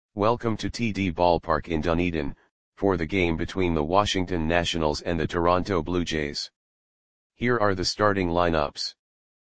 Welcome to TD Ballpark in Dunedin, for the game between the Washington Nationals and the Toronto Blue Jays. Here are the starting lineups.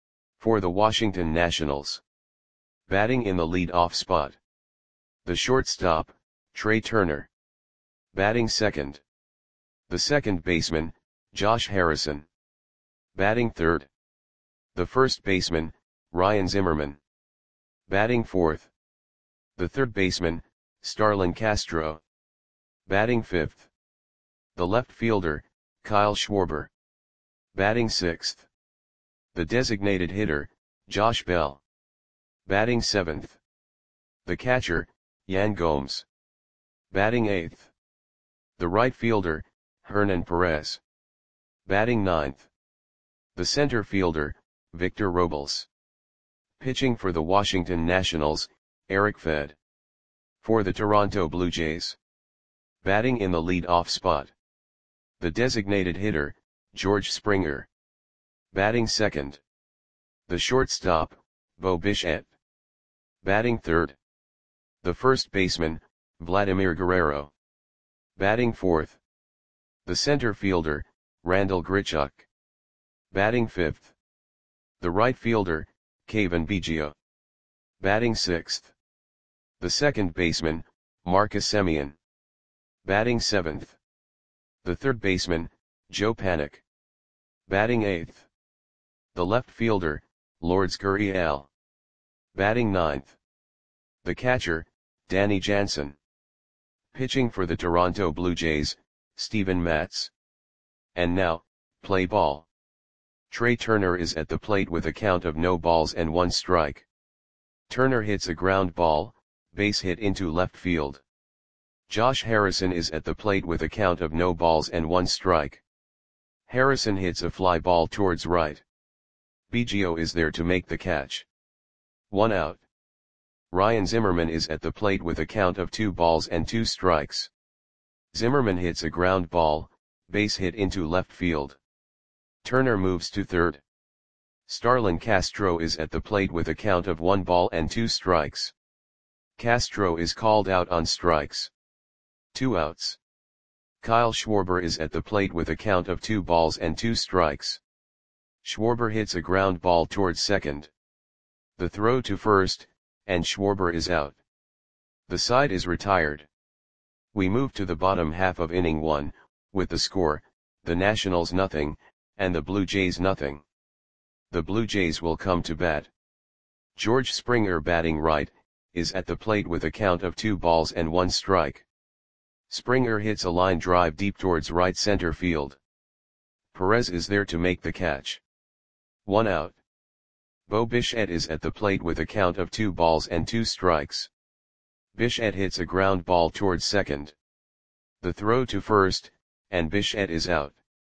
For the Washington Nationals. Batting in the lead-off spot. The shortstop, Trea Turner. Batting second. The second baseman, Josh Harrison. Batting third. The first baseman, Ryan Zimmerman. Batting fourth. The third baseman, Starlin Castro. Batting fifth. The left fielder, Kyle Schwarber. Batting sixth. The designated hitter, Josh Bell. Batting seventh. The catcher, Yan Gomes. Batting eighth. The right fielder, Hernan Perez. Batting ninth. The center fielder, Victor Robles. Pitching for the Washington Nationals, Eric Fed. For the Toronto Blue Jays. Batting in the lead-off spot. The designated hitter, George Springer. Batting second. The shortstop, Bo Bichette. Batting third. The first baseman, Vladimir Guerrero. Batting fourth. The center fielder, Randal Grichuk. Batting fifth. The right fielder, Cavan Biggio. Batting sixth. The second baseman, Marcus Semien. Batting seventh. The third baseman, Joe Panik. Batting eighth. The left fielder, Lourdes Gurriel. Batting ninth. The catcher, Danny Jansen. Pitching for the Toronto Blue Jays, Steven Matz. And now, play ball. Trea Turner is at the plate with a count of no balls and one strike. Turner hits a ground ball, base hit into left field. Josh Harrison is at the plate with a count of no balls and one strike. Harrison hits a fly ball towards right. Biggio is there to make the catch. 1 out. Ryan Zimmerman is at the plate with a count of 2 balls and 2 strikes. Zimmerman hits a ground ball, base hit into left field. Turner moves to third. Starlin Castro is at the plate with a count of 1 ball and 2 strikes. Castro is called out on strikes. 2 outs. Kyle Schwarber is at the plate with a count of 2 balls and 2 strikes. Schwarber hits a ground ball towards second. The throw to first, and Schwarber is out. The side is retired. We move to the bottom half of inning 1, with the score, the Nationals nothing, and the Blue Jays nothing. The Blue Jays will come to bat. George Springer batting right, is at the plate with a count of 2 balls and 1 strike. Springer hits a line drive deep towards right center field. Perez is there to make the catch. 1 out. Bo Bichette is at the plate with a count of 2 balls and 2 strikes. Bichette hits a ground ball towards second. The throw to first, and Bichette is out.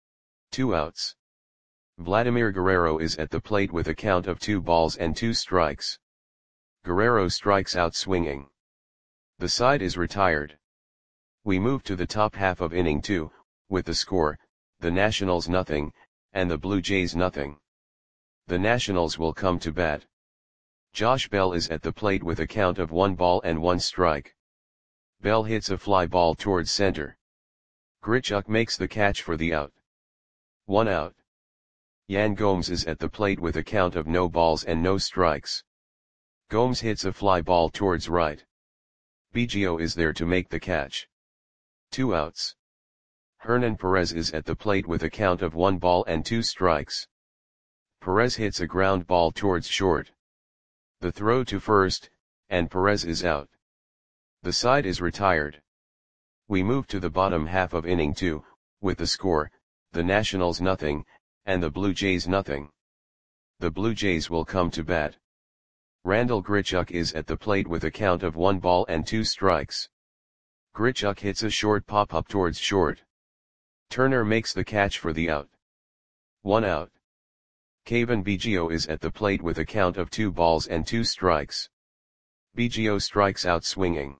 2 outs. Vladimir Guerrero is at the plate with a count of 2 balls and 2 strikes. Guerrero strikes out swinging. The side is retired. We move to the top half of inning 2, with the score, the Nationals nothing, and the Blue Jays nothing. The Nationals will come to bat. Josh Bell is at the plate with a count of 1 ball and 1 strike. Bell hits a fly ball towards center. Grichuk makes the catch for the out. 1 out. Yan Gomes is at the plate with a count of no balls and no strikes. Gomes hits a fly ball towards right. Biggio is there to make the catch. 2 outs. Hernan Perez is at the plate with a count of 1 ball and 2 strikes. Perez hits a ground ball towards short. The throw to first, and Perez is out. The side is retired. We move to the bottom half of inning 2, with the score, the Nationals nothing, and the Blue Jays nothing. The Blue Jays will come to bat. Randal Grichuk is at the plate with a count of 1 ball and 2 strikes. Grichuk hits a short pop-up towards short. Turner makes the catch for the out. 1 out. Cavan Biggio is at the plate with a count of 2 balls and 2 strikes. Biggio strikes out swinging.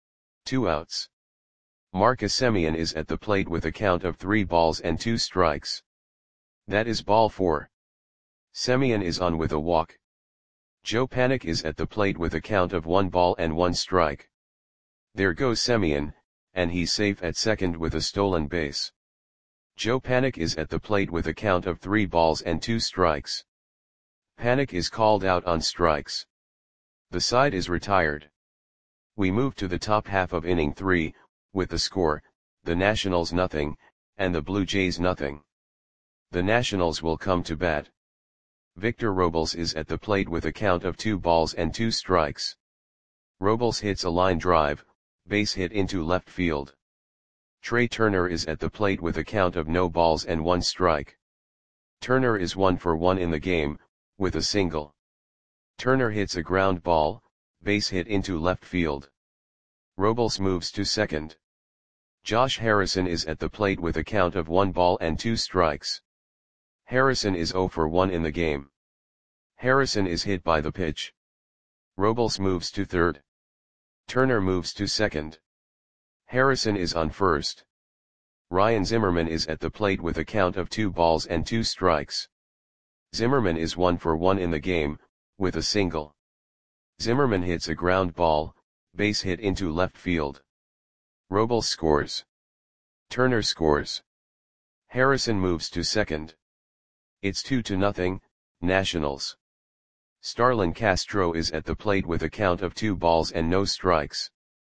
2 outs. Marcus Semien is at the plate with a count of 3 balls and 2 strikes. That is ball 4. Semien is on with a walk. Joe Panik is at the plate with a count of 1 ball and 1 strike. There goes Semien, and he's safe at second with a stolen base. Joe Panik is at the plate with a count of 3 balls and 2 strikes. Panik is called out on strikes. The side is retired. We move to the top half of inning 3, with the score, the Nationals nothing, and the Blue Jays nothing. The Nationals will come to bat. Victor Robles is at the plate with a count of 2 balls and 2 strikes. Robles hits a line drive, base hit into left field. Trey Turner is at the plate with a count of no balls and 1 strike. Turner is 1 for 1 in the game, with a single. Turner hits a ground ball, base hit into left field. Robles moves to second. Josh Harrison is at the plate with a count of 1 ball and 2 strikes. Harrison is 0 for 1 in the game. Harrison is hit by the pitch. Robles moves to third. Turner moves to second. Harrison is on first. Ryan Zimmerman is at the plate with a count of 2 balls and 2 strikes. Zimmerman is 1 for 1 in the game, with a single. Zimmerman hits a ground ball, base hit into left field. Robles scores. Turner scores. Harrison moves to second. It's 2-0, Nationals. Starlin Castro is at the plate with a count of 2 balls and no strikes.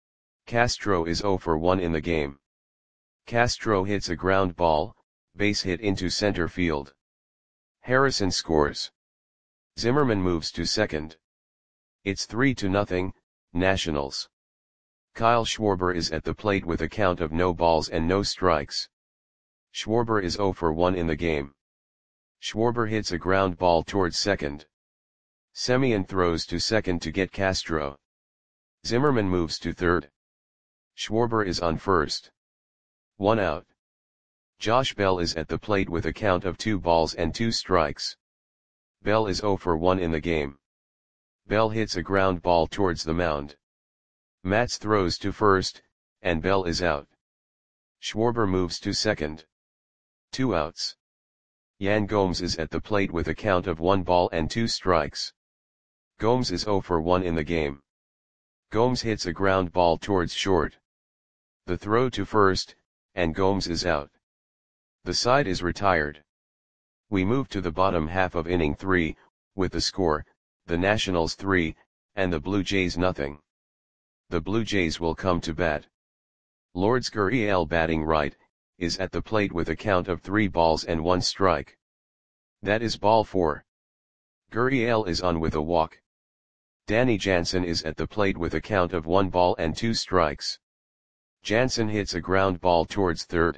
Castro is 0 for 1 in the game. Castro hits a ground ball, base hit into center field. Harrison scores. Zimmerman moves to second. It's 3-0, Nationals. Kyle Schwarber is at the plate with a count of no balls and no strikes. Schwarber is 0 for 1 in the game. Schwarber hits a ground ball towards second. Semien throws to second to get Castro. Zimmerman moves to third. Schwarber is on first. 1 out. Josh Bell is at the plate with a count of 2 balls and 2 strikes. Bell is 0 for 1 in the game. Bell hits a ground ball towards the mound. Matz throws to first, and Bell is out. Schwarber moves to second. 2 outs. Yan Gomes is at the plate with a count of 1 ball and 2 strikes. Gomes is 0 for 1 in the game. Gomes hits a ground ball towards short. The throw to first, and Gomes is out. The side is retired. We move to the bottom half of inning 3, with the score, the Nationals 3, and the Blue Jays nothing. The Blue Jays will come to bat. Lourdes Gurriel batting right, is at the plate with a count of 3 balls and 1 strike. That is ball 4. Gurriel is on with a walk. Danny Jansen is at the plate with a count of 1 ball and 2 strikes. Jansen hits a ground ball towards third.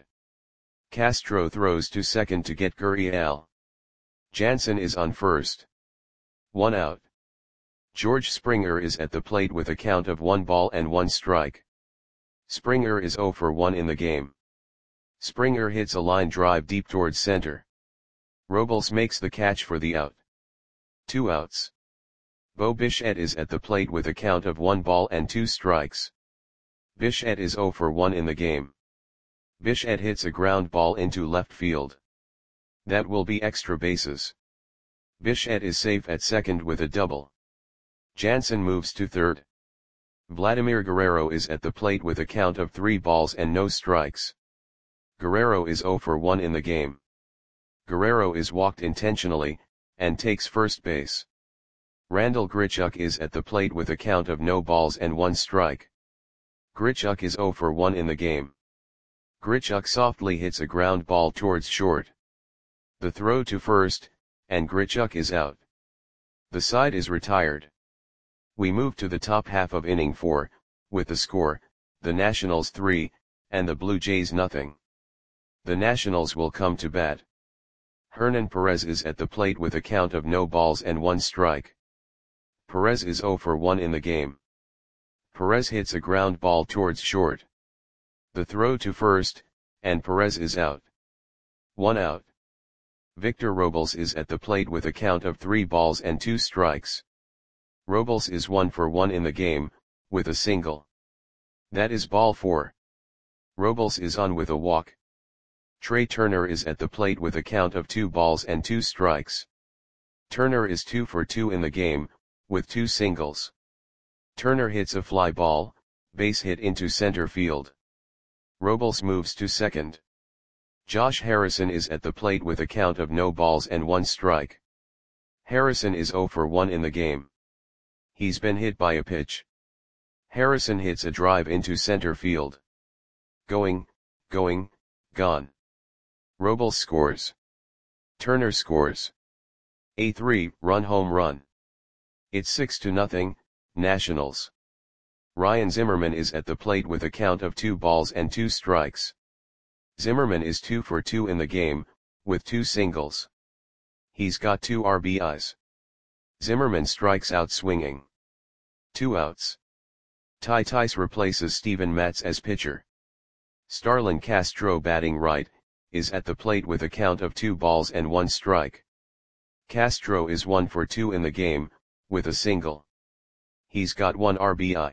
Castro throws to second to get Gurriel. Jansen is on first. 1 out. George Springer is at the plate with a count of 1 ball and 1 strike. Springer is 0 for 1 in the game. Springer hits a line drive deep towards center. Robles makes the catch for the out. 2 outs. Bo Bichette is at the plate with a count of 1 ball and 2 strikes. Bichette is 0 for 1 in the game. Bichette hits a ground ball into left field. That will be extra bases. Bichette is safe at second with a double. Jansen moves to third. Vladimir Guerrero is at the plate with a count of 3 balls and no strikes. Guerrero is 0 for 1 in the game. Guerrero is walked intentionally, and takes first base. Randal Grichuk is at the plate with a count of no balls and 1 strike. Grichuk is 0 for 1 in the game. Grichuk softly hits a ground ball towards short. The throw to first, and Grichuk is out. The side is retired. We move to the top half of inning 4, with the score, the Nationals 3, and the Blue Jays nothing. The Nationals will come to bat. Hernan Perez is at the plate with a count of no balls and 1 strike. Perez is 0 for 1 in the game. Perez hits a ground ball towards short. The throw to first, and Perez is out. 1 out. Victor Robles is at the plate with a count of 3 balls and 2 strikes. Robles is 1 for 1 in the game, with a single. That is ball 4. Robles is on with a walk. Trey Turner is at the plate with a count of 2 balls and 2 strikes. Turner is 2 for 2 in the game, with 2 singles. Turner hits a fly ball, Base hit into center field. Robles moves to second. Josh Harrison is at the plate with a count of no balls and 1 strike. Harrison is 0 for 1 in the game. He's been hit by a pitch. Harrison hits a drive into center field. Going, gone. Robles scores. Turner scores. A 3-run home run. It's 6-0, Nationals. Ryan Zimmerman is at the plate with a count of 2 balls and 2 strikes. Zimmerman is 2 for 2 in the game, with 2 singles. He's got 2 RBIs. Zimmerman strikes out swinging. 2 outs. Ty Tice replaces Steven Matz as pitcher. Starlin Castro, batting right, is at the plate with a count of 2 balls and 1 strike. Castro is 1 for 2 in the game, with a single. He's got 1 RBI.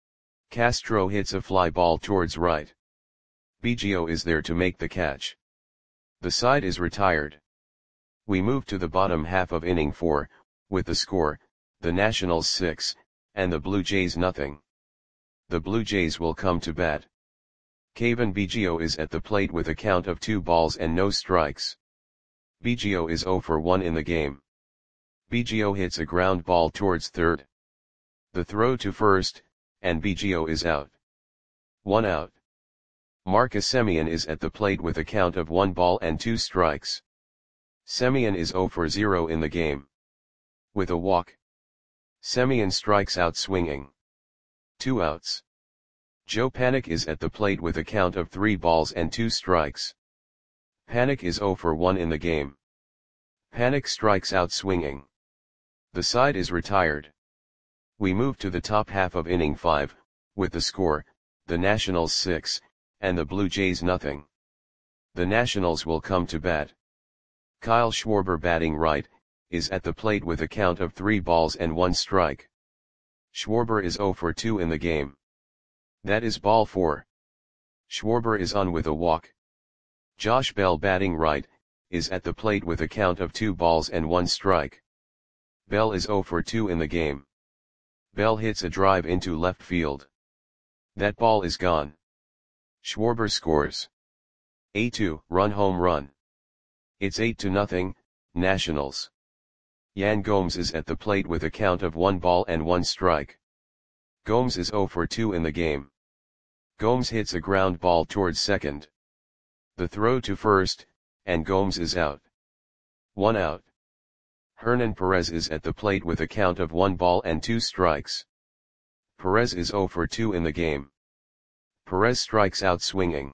Castro hits a fly ball towards right. Biggio is there to make the catch. The side is retired. We move to the bottom half of inning 4, with the score, the Nationals 6, and the Blue Jays nothing. The Blue Jays will come to bat. Cavan Biggio is at the plate with a count of 2 balls and no strikes. Biggio is 0 for 1 in the game. Biggio hits a ground ball towards third. The throw to first, and Biggio is out. 1 out. Marcus Semien is at the plate with a count of 1 ball and 2 strikes. Semien is 0 for 0 in the game. With a walk. Semien strikes out swinging. 2 outs. Joe Panik is at the plate with a count of 3 balls and 2 strikes. Panik is 0 for 1 in the game. Panik strikes out swinging. The side is retired. We move to the top half of inning 5, with the score, the Nationals 6, and the Blue Jays nothing. The Nationals will come to bat. Kyle Schwarber, batting right, is at the plate with a count of 3 balls and 1 strike. Schwarber is 0 for 2 in the game. That is ball 4. Schwarber is on with a walk. Josh Bell, batting right, is at the plate with a count of 2 balls and 1 strike. Bell is 0 for 2 in the game. Bell hits a drive into left field. That ball is gone. Schwarber scores. A 2-run home run. It's 8-0, Nationals. Yan Gomes is at the plate with a count of 1 ball and 1 strike. Gomes is 0 for 2 in the game. Gomes hits a ground ball towards second. The throw to first, and Gomes is out. 1 out. Hernan Perez is at the plate with a count of 1 ball and 2 strikes. Perez is 0 for 2 in the game. Perez strikes out swinging.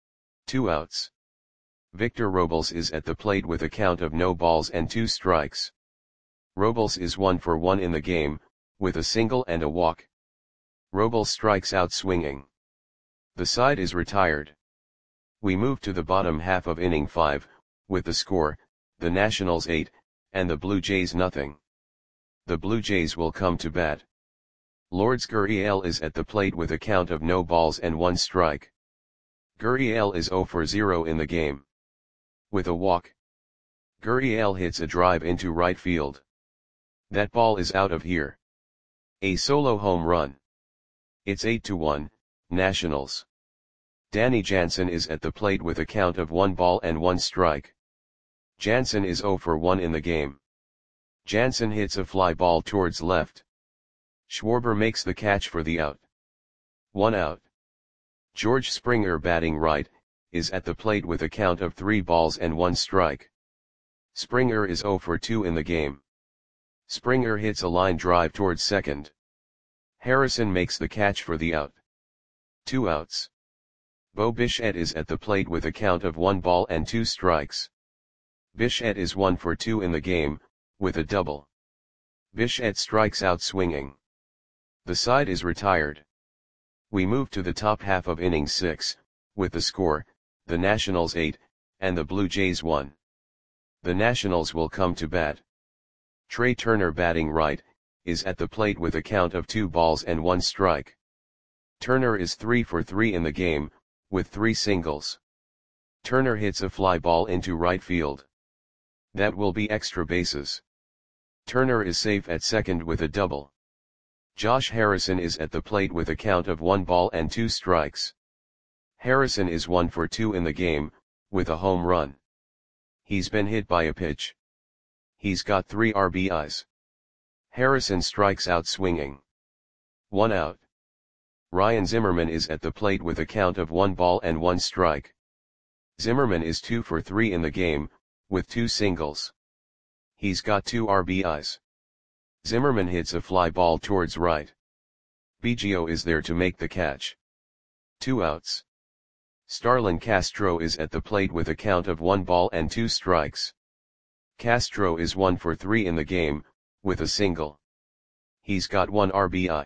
2 outs. Victor Robles is at the plate with a count of no balls and 2 strikes. Robles is 1 for 1 in the game, with a single and a walk. Robles strikes out swinging. The side is retired. We move to the bottom half of inning 5, with the score, the Nationals 8, and the Blue Jays nothing. The Blue Jays will come to bat. Lourdes Gurriel is at the plate with a count of no balls and 1 strike. Gurriel is 0 for 0 in the game. With a walk. Gurriel hits a drive into right field. That ball is out of here. A solo home run. It's 8-1, Nationals. Danny Jansen is at the plate with a count of 1 ball and 1 strike. Jansen is 0 for 1 in the game. Jansen hits a fly ball towards left. Schwarber makes the catch for the out. 1 out. George Springer, batting right, is at the plate with a count of 3 balls and 1 strike. Springer is 0 for 2 in the game. Springer hits a line drive towards second. Harrison makes the catch for the out. 2 outs. Bo Bichette is at the plate with a count of 1 ball and 2 strikes. Bichette is 1 for 2 in the game, with a double. Bichette strikes out swinging. The side is retired. We move to the top half of inning 6, with the score, the Nationals 8, and the Blue Jays 1. The Nationals will come to bat. Trey Turner, batting right, is at the plate with a count of 2 balls and 1 strike. Turner is 3 for 3 in the game, with 3 singles. Turner hits a fly ball into right field. That will be extra bases. Turner is safe at second with a double. Josh Harrison is at the plate with a count of 1 ball and 2 strikes. Harrison is 1 for 2 in the game, with a home run. He's been hit by a pitch. He's got 3 RBIs. Harrison strikes out swinging. 1 out. Ryan Zimmerman is at the plate with a count of 1 ball and 1 strike. Zimmerman is 2 for 3 in the game, with 2 singles. He's got 2 RBIs. Zimmerman hits a fly ball towards right. Biggio is there to make the catch. 2 outs. Starlin Castro is at the plate with a count of 1 ball and 2 strikes. Castro is 1 for 3 in the game, with a single. He's got 1 RBI.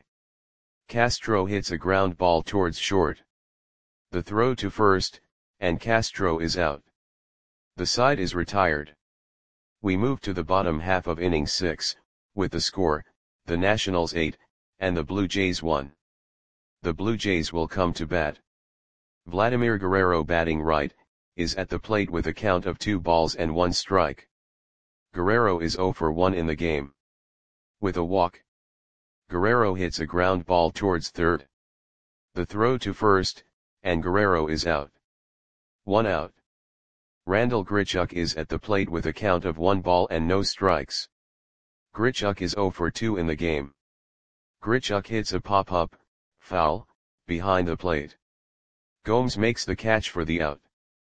Castro hits a ground ball towards short. The throw to first, and Castro is out. The side is retired. We move to the bottom half of inning 6, with the score, the Nationals 8, and the Blue Jays 1. The Blue Jays will come to bat. Vladimir Guerrero, batting right, is at the plate with a count of 2 balls and 1 strike. Guerrero is 0 for 1 in the game. With a walk. Guerrero hits a ground ball towards third. The throw to first, and Guerrero is out. 1 out. Randal Grichuk is at the plate with a count of 1 ball and no strikes. Grichuk is 0 for 2 in the game. Grichuk hits a pop-up, foul, behind the plate. Gomes makes the catch for the out.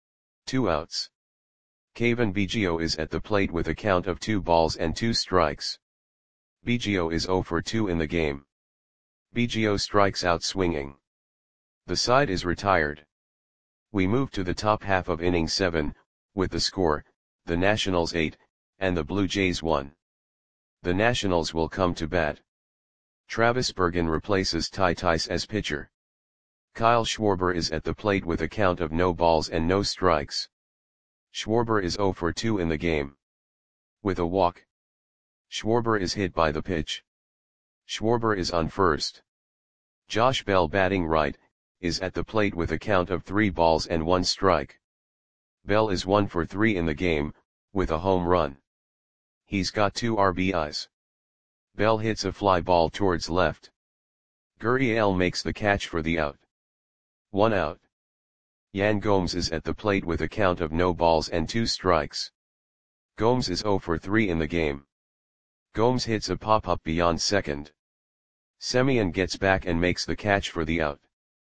2 outs. Cavan Biggio is at the plate with a count of 2 balls and 2 strikes. Biggio is 0 for 2 in the game. Biggio strikes out swinging. The side is retired. We move to the top half of inning 7, with the score, the Nationals 8, and the Blue Jays 1. The Nationals will come to bat. Travis Bergen replaces Ty Tice as pitcher. Kyle Schwarber is at the plate with a count of no balls and no strikes. Schwarber is 0 for 2 in the game. With a walk. Schwarber is hit by the pitch. Schwarber is on first. Josh Bell, batting right, is at the plate with a count of 3 balls and 1 strike. Bell is 1 for 3 in the game, with a home run. He's got 2 RBIs. Bell hits a fly ball towards left. Gurriel makes the catch for the out. 1 out. Yan Gomes is at the plate with a count of no balls and 2 strikes. Gomes is 0 for 3 in the game. Gomes hits a pop-up beyond second. Semien gets back and makes the catch for the out.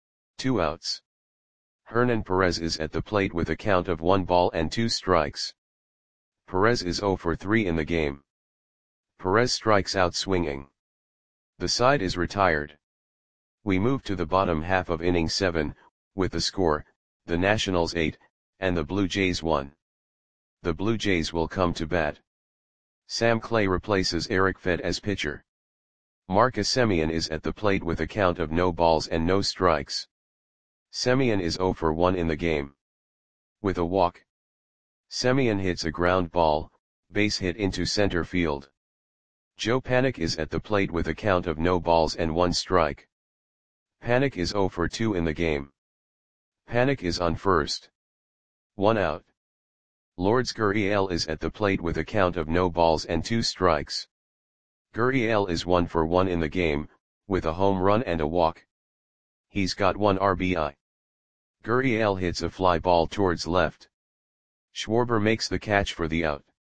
2 outs. Hernan Perez is at the plate with a count of 1 ball and 2 strikes. Perez is 0 for 3 in the game. Perez strikes out swinging. The side is retired. We move to the bottom half of inning 7, with the score, the Nationals 8, and the Blue Jays 1. The Blue Jays will come to bat. Sam Clay replaces Eric Fed as pitcher. Marcus Semien is at the plate with a count of no balls and no strikes. Semien is 0 for 1 in the game. With a walk. Semien hits a ground ball, base hit into center field. Joe Panik is at the plate with a count of no balls and 1 strike. Panik is 0 for 2 in the game. Panik is on first. 1 out. Lourdes Gurriel is at the plate with a count of no balls and 2 strikes. Gurriel is 1 for 1 in the game, with a home run and a walk. He's got 1 RBI. Gurriel hits a fly ball towards left. Schwarber makes the catch for the out.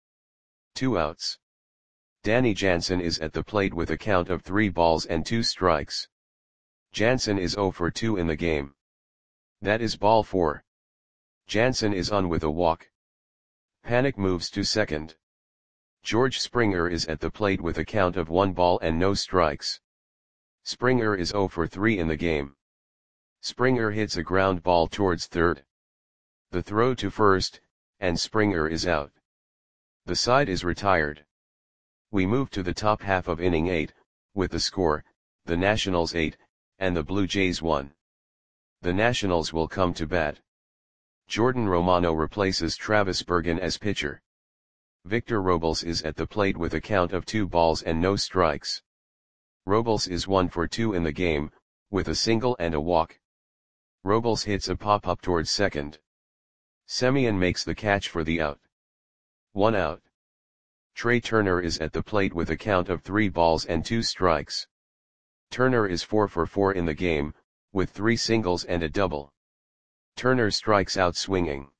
2 outs. Danny Jansen is at the plate with a count of 3 balls and 2 strikes. Jansen is 0 for 2 in the game. That is ball 4. Jansen is on with a walk. Panik moves to second. George Springer is at the plate with a count of 1 ball and no strikes. Springer is 0 for 3 in the game. Springer hits a ground ball towards third. The throw to first, and Springer is out. The side is retired. We move to the top half of inning 8, with the score, the Nationals 8, and the Blue Jays 1. The Nationals will come to bat. Jordan Romano replaces Travis Bergen as pitcher. Victor Robles is at the plate with a count of 2 balls and no strikes. Robles is 1 for 2 in the game, with a single and a walk. Robles hits a pop-up towards second. Semien makes the catch for the out. 1 out. Trey Turner is at the plate with a count of 3 balls and 2 strikes. Turner is 4 for 4 in the game, with 3 singles and a double. Turner strikes out swinging.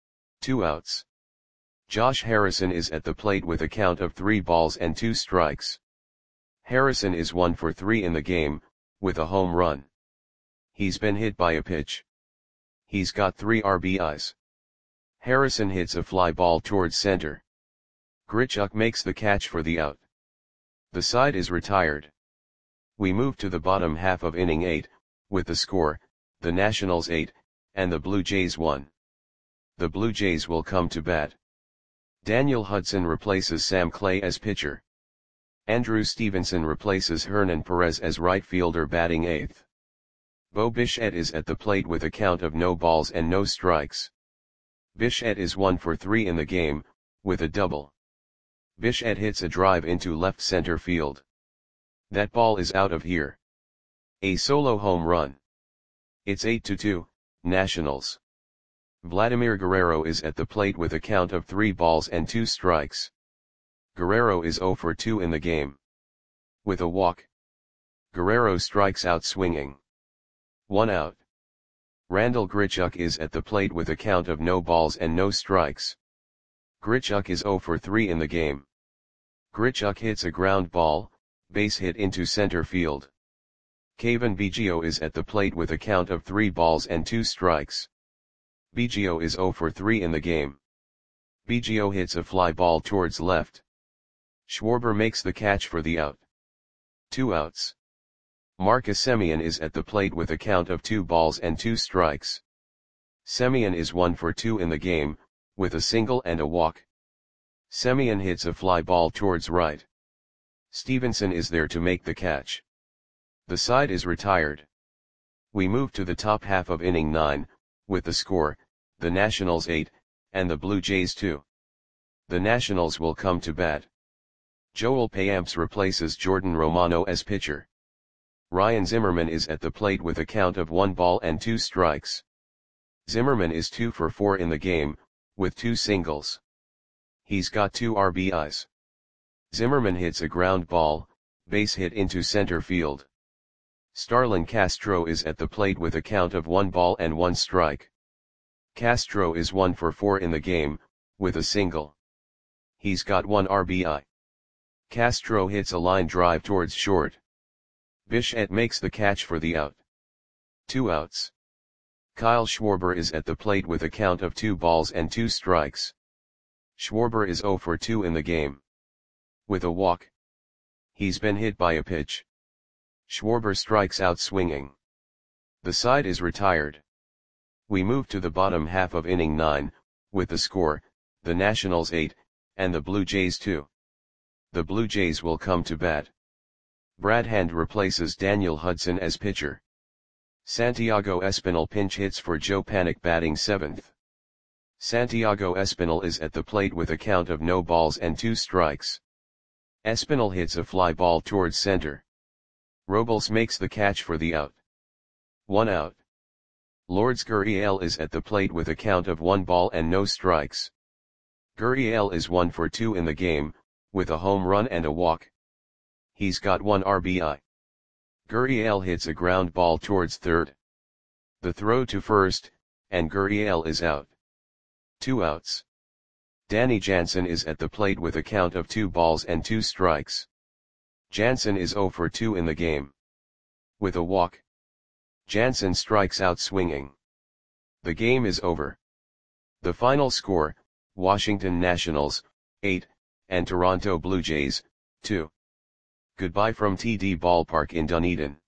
2 outs. Josh Harrison is at the plate with a count of 3 balls and 2 strikes. Harrison is 1 for 3 in the game, with a home run. He's been hit by a pitch. He's got 3 RBIs. Harrison hits a fly ball towards center. Grichuk makes the catch for the out. The side is retired. We move to the bottom half of inning 8, with the score, the Nationals 8, and the Blue Jays 1. The Blue Jays will come to bat. Daniel Hudson replaces Sam Clay as pitcher. Andrew Stevenson replaces Hernan Perez as right fielder batting 8th. Bo Bichette is at the plate with a count of no balls and no strikes. Bichette is 1 for 3 in the game, with a double. Bichette hits a drive into left center field. That ball is out of here. A solo home run. It's 8-2, Nationals. Vladimir Guerrero is at the plate with a count of 3 balls and 2 strikes. Guerrero is 0 for 2 in the game. With a walk. Guerrero strikes out swinging. 1 out. Randal Grichuk is at the plate with a count of no balls and no strikes. Grichuk is 0 for 3 in the game. Grichuk hits a ground ball, base hit into center field. Cavan Biggio is at the plate with a count of 3 balls and 2 strikes. Biggio is 0 for 3 in the game. Biggio hits a fly ball towards left. Schwarber makes the catch for the out. 2 outs. Marcus Semien is at the plate with a count of 2 balls and 2 strikes. Semien is 1 for 2 in the game, with a single and a walk. Semien hits a fly ball towards right. Stevenson is there to make the catch. The side is retired. We move to the top half of inning 9, with the score, the Nationals 8, and the Blue Jays 2. The Nationals will come to bat. Joel Payamps replaces Jordan Romano as pitcher. Ryan Zimmerman is at the plate with a count of 1 ball and 2 strikes. Zimmerman is 2 for 4 in the game, with 2 singles. He's got 2 RBIs. Zimmerman hits a ground ball, base hit into center field. Starlin Castro is at the plate with a count of 1 ball and 1 strike. Castro is 1 for 4 in the game, with a single. He's got 1 RBI. Castro hits a line drive towards short. Bichette makes the catch for the out. 2 outs. Kyle Schwarber is at the plate with a count of 2 balls and 2 strikes. Schwarber is 0 for 2 in the game. With a walk. He's been hit by a pitch. Schwarber strikes out swinging. The side is retired. We move to the bottom half of inning 9, with the score, the Nationals 8, and the Blue Jays 2. The Blue Jays will come to bat. Brad Hand replaces Daniel Hudson as pitcher. Santiago Espinal pinch hits for Joe Panik batting 7th. Santiago Espinal is at the plate with a count of no balls and 2 strikes. Espinal hits a fly ball towards center. Robles makes the catch for the out. 1 out. Lourdes Gurriel is at the plate with a count of 1 ball and no strikes. Gurriel is 1 for 2 in the game, with a home run and a walk. He's got 1 RBI. Gurriel hits a ground ball towards third. The throw to first, and Gurriel is out. 2 outs. Danny Jansen is at the plate with a count of 2 balls and 2 strikes. Jansen is 0 for 2 in the game. With a walk. Jansen strikes out swinging. The game is over. The final score, Washington Nationals, 8, and Toronto Blue Jays, 2. Goodbye from TD Ballpark in Dunedin.